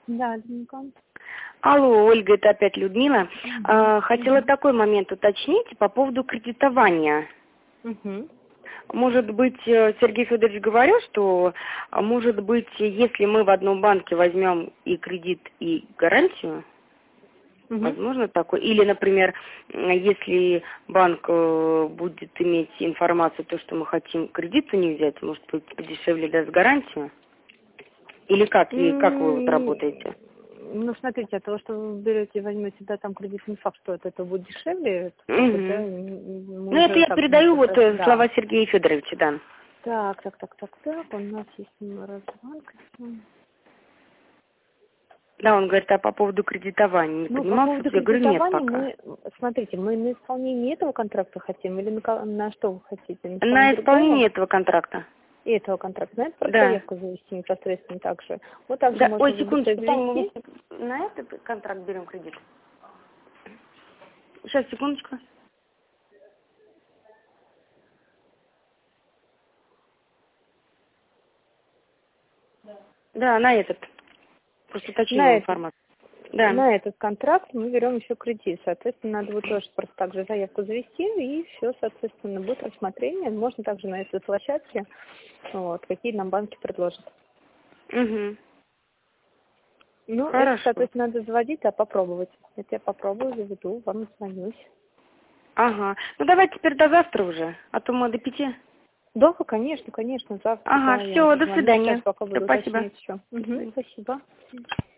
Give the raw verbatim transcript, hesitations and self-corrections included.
Да, Дмитриевна. Алло, Ольга, это опять Людмила. Угу. А, хотела Угу. такой момент уточнить по поводу кредитования. Угу. Может быть, Сергей Федорович говорил, что, может быть, если мы в одном банке возьмем и кредит, и гарантию, Угу. возможно такое. Или, например, если банк будет иметь информацию, то, что мы хотим кредит у них взять, может быть, подешевле даст гарантию? Или как, и как вы вот работаете? Ну, смотрите, от того, что вы берете, возьмете, да, там кредит, не факт, что от этого будет дешевле. Угу. Да, ну, это я так, передаю вот раз, слова да. Сергея Федоровича, да. Так, так, так, так, так, у нас есть номер банка. Да, он говорит, а по поводу кредитования не Ну, по поднимался? поводу Я говорю, нет кредитования пока. мы, смотрите, мы на исполнение этого контракта хотим или на, на что вы хотите? На исполнение, На исполнение другого? этого контракта. И этого контракта. На это просто Да. заявку завести непосредственно так же. Вот также Да, можно ой, будет секундочку, Таня, мы завести. на этот контракт берем кредит? Сейчас, секундочку. Да, на этот. Просто уточнила На, это, информацию. Да. на этот контракт мы берем еще кредит. Соответственно, надо вот тоже просто так же заявку завести, и все, соответственно, будет рассмотрение. Можно также на этой площадке, вот, какие нам банки предложат. Угу. Ну, Хорошо. это, соответственно, надо заводить, а попробовать. Это я попробую, заведу, вам звонюсь. Ага. Ну, давайте теперь до завтра уже, а то мы до пяти. Да, конечно, конечно, завтра. Ага, Да, я все, вам до позвоню. свидания. Сейчас пока буду Спасибо. уточнять все. Угу, спасибо.